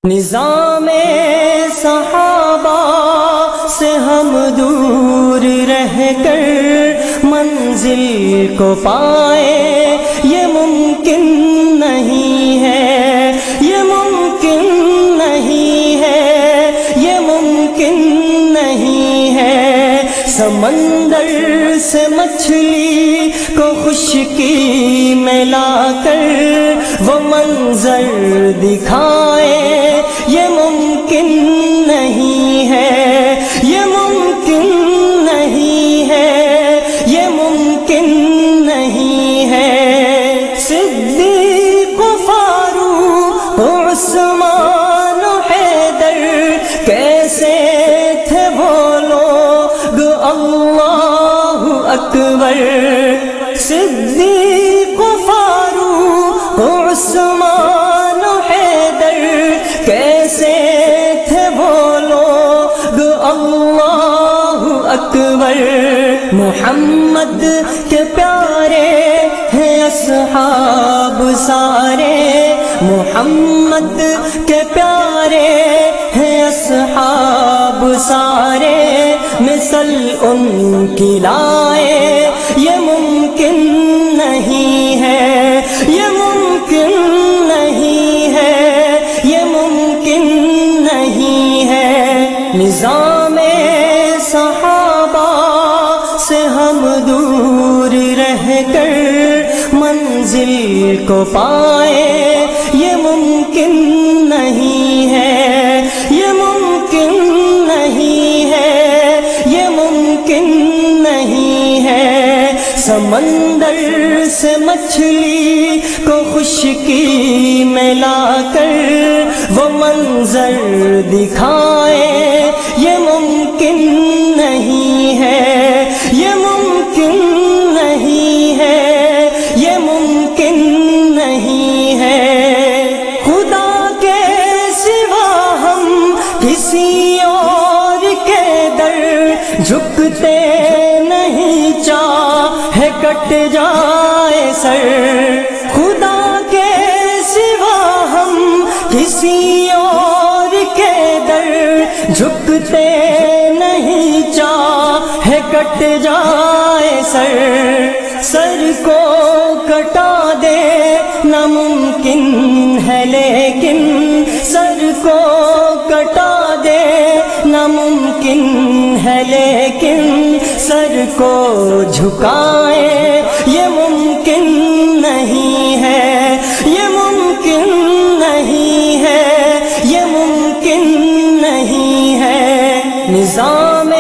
نظام صحابہ سے ہم دور رہ کر منزل کو پائے، یہ ممکن نہیں ہے، یہ ممکن نہیں ہے، یہ ممکن نہیں ہے۔ سمندر سے مچھلی کو خشکی میں لا کر وہ منظر دکھائے، یہ ممکن نہیں ہے، یہ ممکن نہیں ہے، یہ ممکن نہیں ہے۔ صدیق و فاروق و عثمان و حیدر کیسے تھے وہ لوگ، اللہ اکبر۔ صدیق و فاروق و عثمان و حیدر کیسے تھے وہ لوگ، اللہ اکبر۔ محمد کے پیارے ہیں اصحاب سارے، محمد کے پیارے ہیں اصحاب سارے، مثل ان کی لائے، یہ ممکن نہیں ہے، یہ ممکن نہیں ہے، یہ ممکن نہیں ہے۔ نظام صحابہ سے ہم دور رہ کر منزل کو پائے، یہ ممکن نہیں ہے، یہ ممکن نہیں ہے، یہ ممکن نہیں ہے۔ سمندر سے مچھلی کو خشکی میں لا کر وہ منظر دکھائے، یہ ممکن نہیں ہے، یہ ممکن نہیں ہے، یہ ممکن نہیں ہے۔ خدا کے سوا ہم کسی اور کے در جھکتے نہیں، چاہے کٹ جائے سر۔ خدا کے سوا ہم کسی اور کے در جھکتے نہیں، چاہے کٹ جائے سر۔ سر کو کٹا دے ناممکن ہے لیکن، سر کو کٹا دے ناممکن ہے لیکن، سر کو جھکائے یہ ممکن نہیں ہے، یہ ممکن نہیں ہے، یہ ممکن نہیں ہے۔ نظام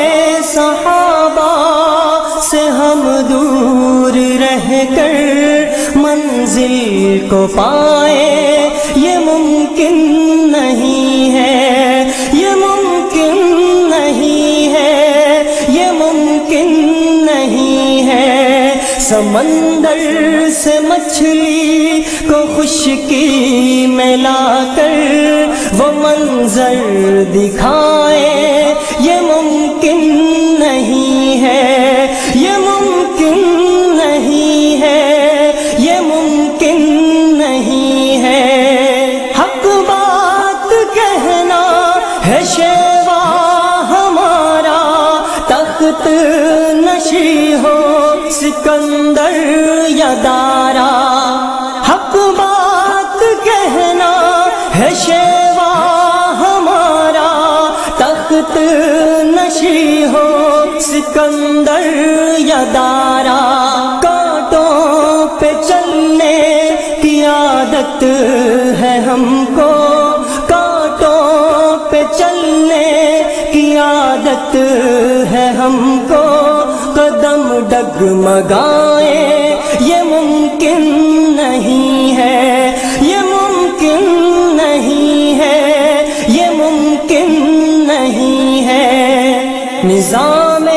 صحابہ سے ہم دور رہ کر منزل کو پائے، یہ ممکن نہیں ہے، یہ ممکن نہیں ہے، یہ ممکن نہیں ہے۔ سمندر سے مچھلی کو خشکی میں لا کر وہ منظر دکھائے، یہ ممکن نہیں ہے، یہ ممکن نہیں ہے، یہ ممکن نہیں ہے۔ حق بات کہنا ہے شیوا ہمارا، تخت نشی ہو سکندر یا دارا۔ حق بات کہنا ہے شیوا ہمارا، تخت نشی ہو سکندر یا دارا۔ کانٹوں پہ چلنے کی عادت ہے ہم کو، کانٹوں پہ چلنے کی عادت ہے ہم کو، قدم ڈگمگائیں یہ ممکن نہیں ہے، یہ ممکن نہیں ہے، یہ ممکن نہیں ہے۔ نظام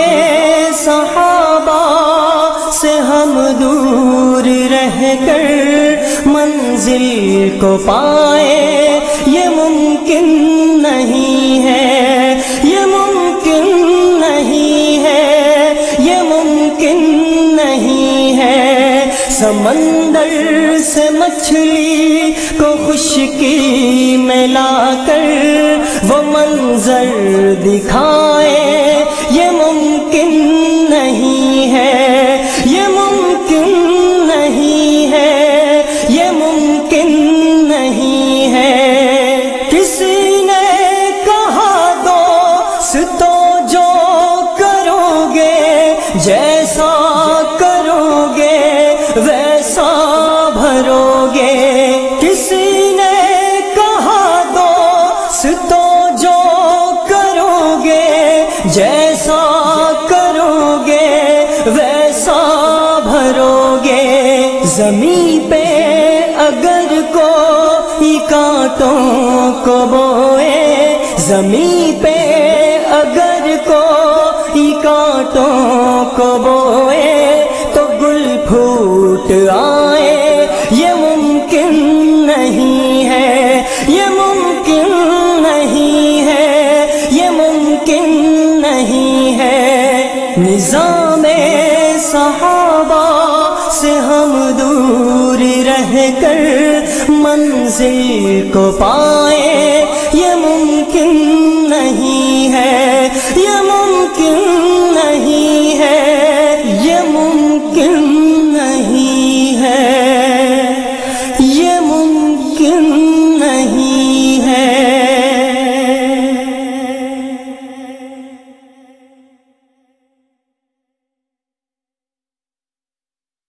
صحابہ سے ہم دور رہ کر منزل کو پائے، یہ ممکن نہیں ہے، یہ ممکن نہیں ہے، یہ ممکن نہیں ہے۔ سمندر سے مچھلی کو خشکی میں لا جیسا کرو گے ویسا بھرو گے، زمین پہ اگر کوئی کانٹوں کو بوئے، زمین پہ اگر کوئی کانٹوں کو بوئے تو گل پھوٹ آئے، یہ ممکن نہیں ہے، یہ ممکن نہیں ہے، یہ ممکن نہیں ہے۔ نظام صحابہ سے ہم دور رہ کر منزل کو پائیں، یہ ممکن